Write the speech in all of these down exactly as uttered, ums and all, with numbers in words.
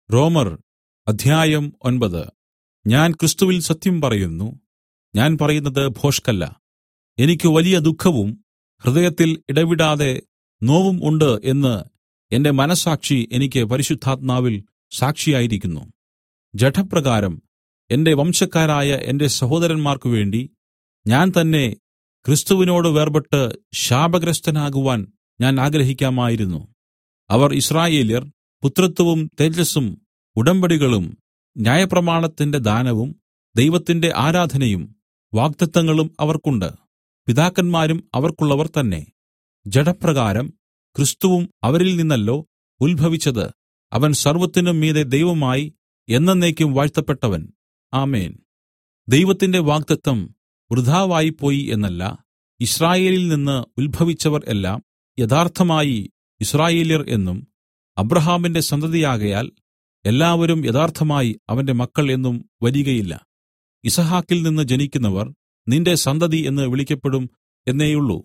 റോമർ അധ്യായം ഒൻപത്. ഞാൻ ക്രിസ്തുവിൽ സത്യം പറയുന്നു, ഞാൻ പറയുന്നത് ഭോഷ്കല്ല. എനിക്ക് വലിയ ദുഃഖവും ഹൃദയത്തിൽ ഇടവിടാതെ നോവും ഉണ്ട് എന്ന് എന്റെ മനസ്സാക്ഷി എനിക്ക് പരിശുദ്ധാത്മാവിൽ സാക്ഷിയായിരിക്കുന്നു. ജഡപ്രകാരം എന്റെ വംശക്കാരായ എന്റെ സഹോദരന്മാർക്കു വേണ്ടി ഞാൻ തന്നെ ക്രിസ്തുവിനോട് വേർപെട്ട് ശാപഗ്രസ്തനാകുവാൻ ഞാൻ ആഗ്രഹിക്കാമായിരുന്നു. അവർ യിസ്രായേല്യർ പുത്രത്വവും തേജസ്സും ഉടമ്പടികളും ന്യായപ്രമാണത്തിന്റെ ദാനവും ദൈവത്തിന്റെ ആരാധനയും വാഗ്ദത്തങ്ങളും അവർക്കുണ്ട്. പിതാക്കന്മാരും അവർക്കുള്ളവർ തന്നെ. ജഡപ്രകാരം ക്രിസ്തുവും അവരിൽ നിന്നല്ലോ ഉത്ഭവിച്ചത്. അവൻ സർവ്വത്തിനും മീതെ ദൈവമായി എന്നെന്നേക്കും വാഴ്ത്തപ്പെട്ടവൻ. ആമേൻ. ദൈവത്തിന്റെ വാഗ്ദത്തം വൃഥാവായിപ്പോയി എന്നല്ല, യിസ്രായേലിൽ നിന്ന് ഉത്ഭവിച്ചവർ എല്ലാം യഥാർത്ഥമായി യിസ്രായേല്യർ എന്നും അബ്രാഹാമിന്റെ സന്തതിയാകയാൽ എല്ലാവരും യഥാർത്ഥമായി അവന്റെ മക്കൾ എന്നും വരികയില്ല. യിസ്ഹാക്കിൽ നിന്ന് ജനിക്കുന്നവർ നിന്റെ സന്തതി എന്ന് വിളിക്കപ്പെടും എന്നേയുള്ളൂ.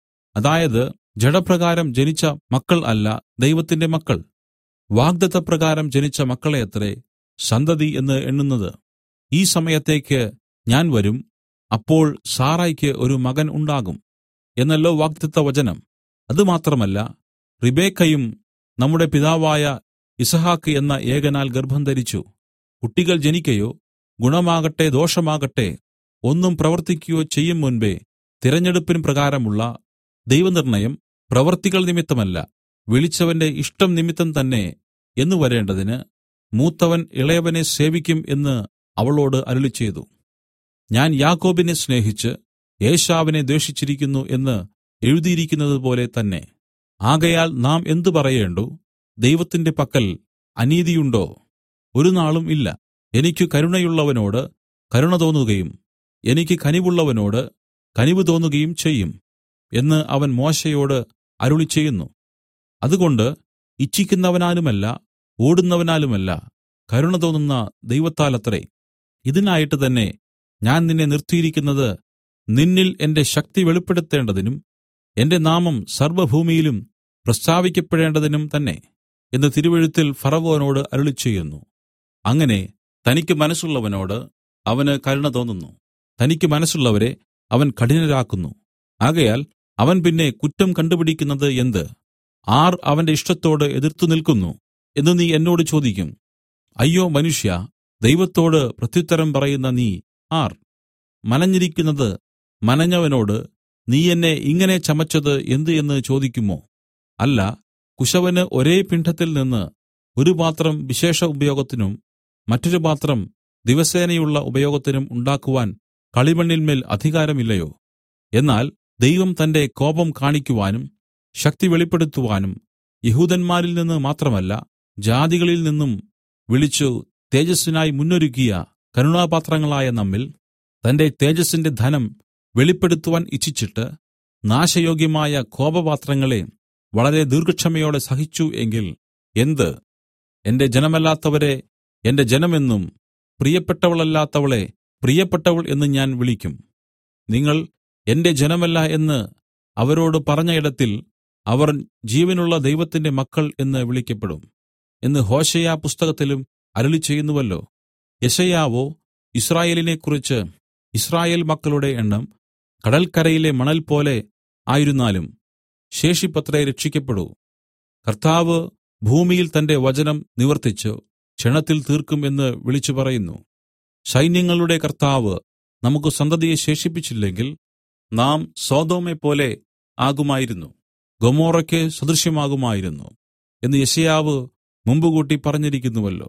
അതായത് ജഡപ്രകാരം ജനിച്ച മക്കൾ അല്ല, ദൈവത്തിന്റെ മക്കൾ. വാഗ്ദത്തപ്രകാരം ജനിച്ച മക്കളെയത്രേ സന്തതി എന്ന് എണ്ണുന്നത്. ഈ സമയത്തേക്ക് ഞാൻ വരും, അപ്പോൾ സാറായ്ക്ക് ഒരു മകൻ ഉണ്ടാകും എന്നല്ലോ വാഗ്ദത്തവചനം. അതുമാത്രമല്ല, റിബെക്കായും നമ്മുടെ പിതാവായ യിസ്ഹാക്ക് എന്ന ഏകനാൽ ഗർഭം ധരിച്ചു. കുട്ടികൾ ജനിക്കയോ ഗുണമാകട്ടെ ദോഷമാകട്ടെ ഒന്നും പ്രവർത്തിക്കുകയോ ചെയ്യും മുൻപേ തിരഞ്ഞെടുപ്പിൻ പ്രകാരമുള്ള ദൈവനിർണ്ണയം പ്രവൃത്തികൾ നിമിത്തമല്ല, വിളിച്ചവന്റെ ഇഷ്ടം നിമിത്തം തന്നെ എന്ന് വരേണ്ടതിന് മൂത്തവൻ ഇളയവനെ സേവിക്കും എന്ന് അവളോട് അരുളിച്ചെയ്തു. ഞാൻ യാക്കോബിനെ സ്നേഹിച്ച് ഏശാവിനെ ദ്വേഷിച്ചിരിക്കുന്നു എന്ന് എഴുതിയിരിക്കുന്നതുപോലെ തന്നെ. ആകയാൽ നാം എന്ത് പറയേണ്ടു? ദൈവത്തിന്റെ പക്കൽ അനീതിയുണ്ടോ? ഒരു നാളും ഇല്ല. എനിക്ക് കരുണയുള്ളവനോട് കരുണ തോന്നുകയും എനിക്ക് കനിവുള്ളവനോട് കനിവ് തോന്നുകയും ചെയ്യും എന്ന് അവൻ മോശെയോട് അരുളിച്ചെയ്യുന്നു. അതുകൊണ്ട് ഇച്ഛിക്കുന്നവനാലുമല്ല ഓടുന്നവനാലുമല്ല, കരുണ തോന്നുന്ന ദൈവത്താലത്രേ. ഇതിനായിട്ട് തന്നെ ഞാൻ നിന്നെ നിർത്തിയിരിക്കുന്നത്, നിന്നിൽ എന്റെ ശക്തി വെളിപ്പെടുത്തേണ്ടതിനും എന്റെ നാമം സർവ്വഭൂമിയിലും പ്രസ്താവിക്കപ്പെടേണ്ടതിനും തന്നെ എന്ന് തിരുവെഴുത്തിൽ ഫറവോനോട് അരുളിച്ചെയ്യുന്നു. അങ്ങനെ തനിക്ക് മനസ്സുള്ളവനോട് അവന് കരുണ തോന്നുന്നു, തനിക്ക് മനസ്സുള്ളവരെ അവൻ കഠിനരാക്കുന്നു. ആകയാൽ അവൻ പിന്നെ കുറ്റം കണ്ടുപിടിക്കുന്നത് എന്ത്? ആർ അവന്റെ ഇഷ്ടത്തോട് എതിർത്തു നിൽക്കുന്നു എന്ന് നീ എന്നോട് ചോദിക്കും. അയ്യോ മനുഷ്യ, ദൈവത്തോട് പ്രത്യുത്തരം പറയുന്ന നീ ആർ? മനഞ്ഞിരിക്കുന്നത് മനഞ്ഞവനോട് നീ എന്നെ ഇങ്ങനെ ചമച്ചത് എന്ത് എന്ന് ചോദിക്കുമോ? അല്ല, കുശവന് ഒരേ പിണ്ഡത്തിൽ നിന്ന് ഒരു പാത്രം വിശേഷ ഉപയോഗത്തിനും മറ്റൊരു പാത്രം ദിവസേനയുള്ള ഉപയോഗത്തിനും ഉണ്ടാക്കുവാൻ കളിമണ്ണിന്മേൽ അധികാരമില്ലയോ? എന്നാൽ ദൈവം തന്റെ കോപം കാണിക്കുവാനും ശക്തി വെളിപ്പെടുത്തുവാനും യഹൂദന്മാരിൽ നിന്ന് മാത്രമല്ല ജാതികളിൽ നിന്നും വിളിച്ചു തേജസ്സിനായി മുന്നൊരുക്കിയ കരുണാപാത്രങ്ങളായ നമ്മിൽ തന്റെ തേജസ്സിന്റെ ധനം വെളിപ്പെടുത്തുവാൻ ഇച്ഛിച്ചിട്ട് നാശയോഗ്യമായ കോപപാത്രങ്ങളെ വളരെ ദീർഘക്ഷമയോടെ സഹിച്ചു എങ്കിൽ എന്ത്? എന്റെ ജനമല്ലാത്തവരെ എന്റെ ജനമെന്നും പ്രിയപ്പെട്ടവളല്ലാത്തവളെ പ്രിയപ്പെട്ടവൾ എന്നും ഞാൻ വിളിക്കും. നിങ്ങൾ എന്റെ ജനമല്ല എന്ന് അവരോട് പറഞ്ഞ ഇടത്തിൽ അവർ ജീവനുള്ള ദൈവത്തിന്റെ മക്കൾ എന്ന് വിളിക്കപ്പെടും എന്ന് ഹോശേയ പുസ്തകത്തിലും അരുളിച്ചെയ്യുന്നുവല്ലോ. യെശയ്യാവോ യിസ്രായേലിനെക്കുറിച്ച്, യിസ്രായേൽ മക്കളുടെ എണ്ണം കടൽക്കരയിലെ മണൽ പോലെ ആയിരുന്നാലും ശേഷിപ്പത്രേ രക്ഷിക്കപ്പെടൂ. കർത്താവ് ഭൂമിയിൽ തന്റെ വചനം നിവർത്തിച്ചു ക്ഷണത്തിൽ തീർക്കും എന്ന് വിളിച്ചു പറയുന്നു. സൈന്യങ്ങളുടെ കർത്താവ് നമുക്ക് സന്തതിയെ ശേഷിപ്പിച്ചില്ലെങ്കിൽ നാം സൊദോമെപ്പോലെ ആകുമായിരുന്നു, ഗൊമോറയ്ക്ക് സദൃശ്യമാകുമായിരുന്നു എന്ന് യെശയ്യാവ് മുമ്പുകൂട്ടി പറഞ്ഞിരിക്കുന്നുവല്ലോ.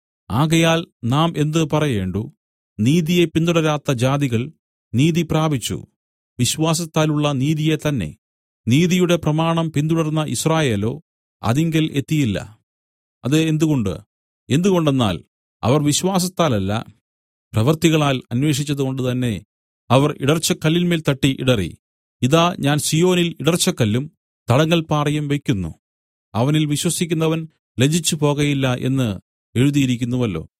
ആകയാൽ നാം എന്ത് പറയേണ്ടു? നീതിയെ പിന്തുടരാത്ത ജാതികൾ നീതി പ്രാപിച്ചു, വിശ്വാസത്താലുള്ള നീതിയെ തന്നെ. നീതിയുടെ പ്രമാണം പിന്തുടർന്ന യിസ്രായേലോ അതിങ്കൽ എത്തിയില്ല. അത് എന്തുകൊണ്ട്? എന്തുകൊണ്ടെന്നാൽ അവർ വിശ്വാസത്താലല്ല, പ്രവൃത്തികളാൽ അന്വേഷിച്ചതുകൊണ്ട് തന്നെ അവർ ഇടർച്ചക്കല്ലിന്മേൽ തട്ടി ഇടറി. ഇതാ, ഞാൻ സിയോനിൽ ഇടർച്ചക്കല്ലും തടങ്ങൽപ്പാറയും വയ്ക്കുന്നു, അവനിൽ വിശ്വസിക്കുന്നവൻ ലജ്ജിച്ചു പോകയില്ല എന്ന് എഴുതിയിരിക്കുന്നുവല്ലോ.